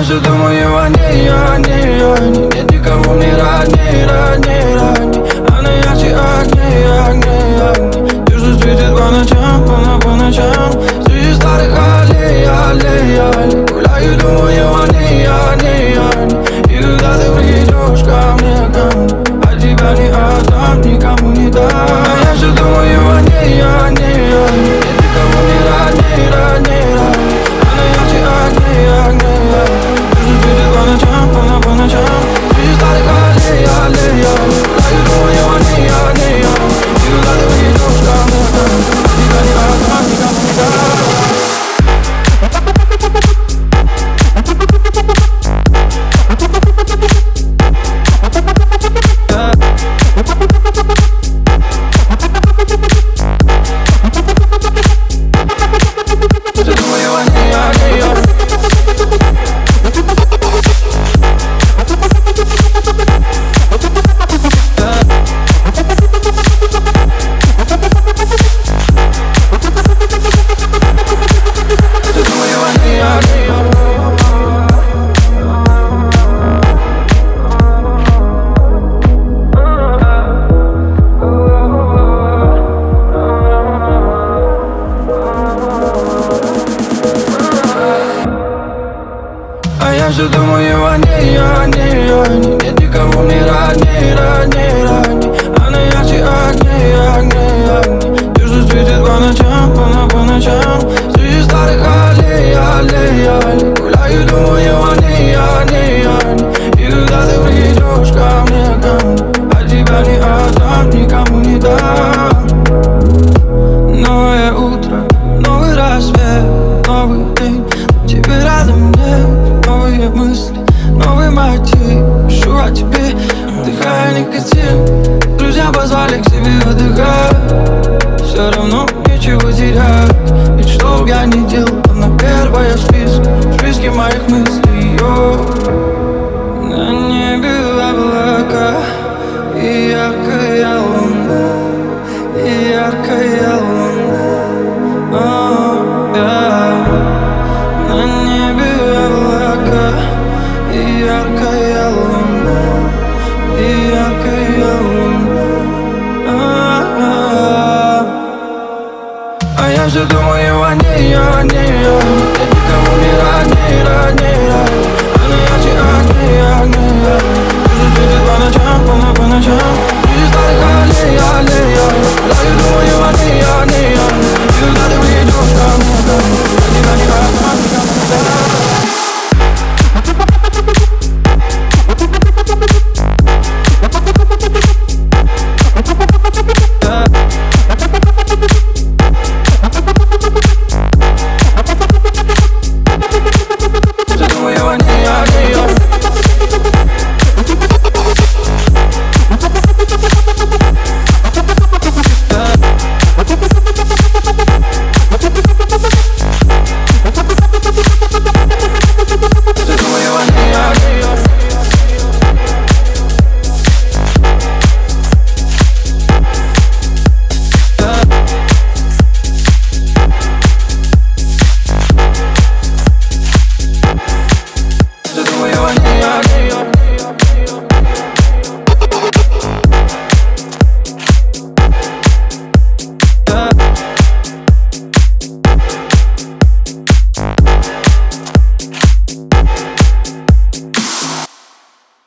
все думаю о ней, о ней, о ней. Нет никого мне родней, родней, родней. Она ярче огней, огней, огней. Те, что светит по ночам, по ночам. Среди старых аллей, аллей, аллей. Гуляю, думаю о ней, о ней, о ней. И когда ты придешь ко мне, от тебя не отдам, никому не дам. А я все думаю о ней, о ней, о ней. Нет никого мне родней, родней, родней. Она ярче огней, огней, огней. Те, что светит по ночам, по ночам. Среди старых аллей, аллей, аллей. Гуляю, думаю о ней, о ней, о ней. И когда ты придешь ко мне, от тебя не отдам, никому не дам. Я все думаю о ней, о ней, о ней. Нет никого мне родней, родней, родней. Она ярче огней, огней, огней. Те, что светит по ночам, по ночам. Среди старых аллей, аллей, аллей. Гуляю, думаю о ней, о ней, о ней. И когда ты придешь ко мне, от тебя не отдам, никому не дам. Новое утро, новый рассвет, новый день. Тебе рядом нет. Новые мысли, новый мотив. Пишу о тебе, вдыхая никотин. Друзья позвали к себе отдыхать. Все равно нечего терять. Ведь что б я ни делал, она первая в списке моих мыслей. На небе облака и яркая луна, и яркая луна. На небе облака и яркая луна, и яркая луна. А я все думаю о ней, о ней, о ней. Нет никого мне родней, родней, родней. Она ярче огней, огней, огней. Те, что светит по ночам, по ночам. Среди старых аллей, аллей, аллей. Да я думаю о ней, о ней, о ней.